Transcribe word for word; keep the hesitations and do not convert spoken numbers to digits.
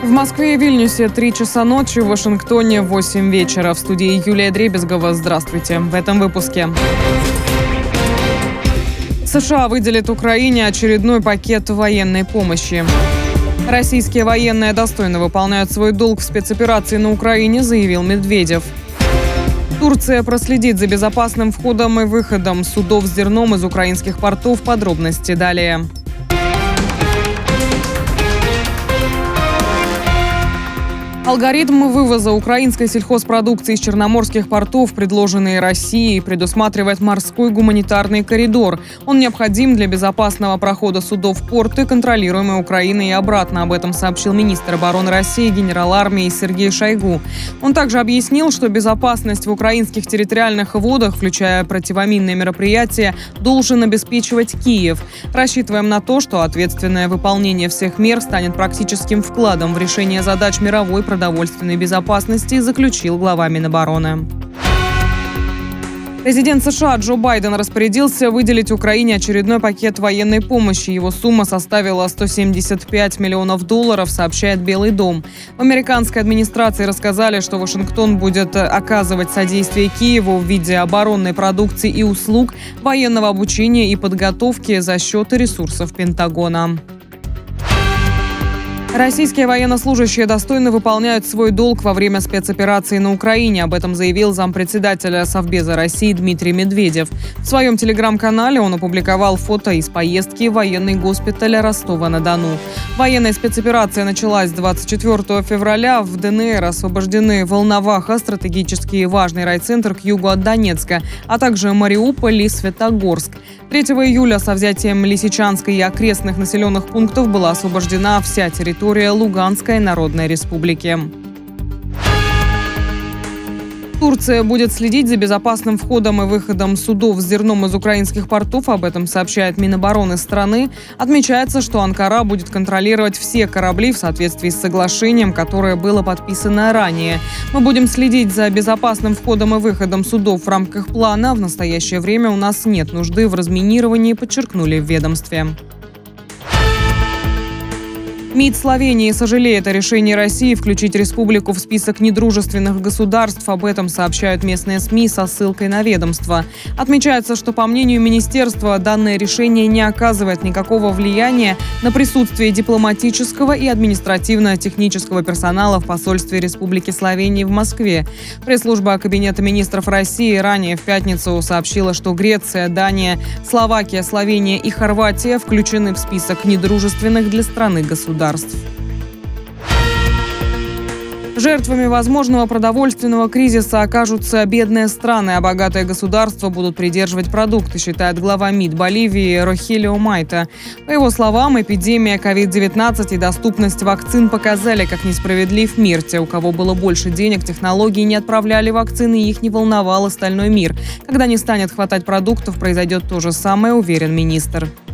В Москве и Вильнюсе три часа ночи, в Вашингтоне восемь вечера. В студии Юлия Дребезгова. Здравствуйте. В этом выпуске. США выделит Украине очередной пакет военной помощи. Российские военные достойно выполняют свой долг в спецоперации на Украине, заявил Медведев. Турция проследит за безопасным входом и выходом судов с зерном из украинских портов. Подробности далее. Алгоритм вывоза украинской сельхозпродукции из черноморских портов, предложенный Россией, предусматривает морской гуманитарный коридор. Он необходим для безопасного прохода судов в порты, контролируемые Украиной, и обратно. Об этом сообщил министр обороны России, генерал армии Сергей Шойгу. Он также объяснил, что безопасность в украинских территориальных водах, включая противоминные мероприятия, должен обеспечивать Киев. Рассчитываем на то, что ответственное выполнение всех мер станет практическим вкладом в решение задач мировой продовольственной безопасности, заключил глава Минобороны. Президент США Джо Байден распорядился выделить Украине очередной пакет военной помощи. Его сумма составила сто семьдесят пять миллионов долларов, сообщает Белый дом. В американской администрации рассказали, что Вашингтон будет оказывать содействие Киеву в виде оборонной продукции и услуг, военного обучения и подготовки за счет ресурсов Пентагона. Российские военнослужащие достойно выполняют свой долг во время спецоперации на Украине. Об этом заявил зампредседателя Совбеза России Дмитрий Медведев. В своем телеграм-канале он опубликовал фото из поездки в военный госпиталь Ростова-на-Дону. Военная спецоперация началась двадцать четвёртого февраля. В ДНР освобождены Волноваха, стратегически важный райцентр к югу от Донецка, а также Мариуполь и Светогорск. третьего июля со взятием Лисичанска и окрестных населенных пунктов была освобождена вся территория Луганской Народной Республики. Турция будет следить за безопасным входом и выходом судов с зерном из украинских портов. Об этом сообщает Минобороны страны. Отмечается, что Анкара будет контролировать все корабли в соответствии с соглашением, которое было подписано ранее. Мы будем следить за безопасным входом и выходом судов в рамках плана. В настоящее время у нас нет нужды в разминировании, подчеркнули в ведомстве. МИД Словении сожалеет о решении России включить республику в список недружественных государств. Об этом сообщают местные СМИ со ссылкой на ведомство. Отмечается, что, по мнению министерства, данное решение не оказывает никакого влияния на присутствие дипломатического и административно-технического персонала в посольстве Республики Словении в Москве. Пресс-служба Кабинета министров России ранее в пятницу сообщила, что Греция, Дания, Словакия, Словения и Хорватия включены в список недружественных для страны государств. Жертвами возможного продовольственного кризиса окажутся бедные страны, а богатые государства будут придерживать продукты, считает глава МИД Боливии Рохелио Майта. По его словам, эпидемия ковид девятнадцать и доступность вакцин показали, как несправедлив мир. Те, у кого было больше денег, технологий, не отправляли вакцины, и их не волновал остальной мир. Когда не станет хватать продуктов, произойдет то же самое, уверен министр.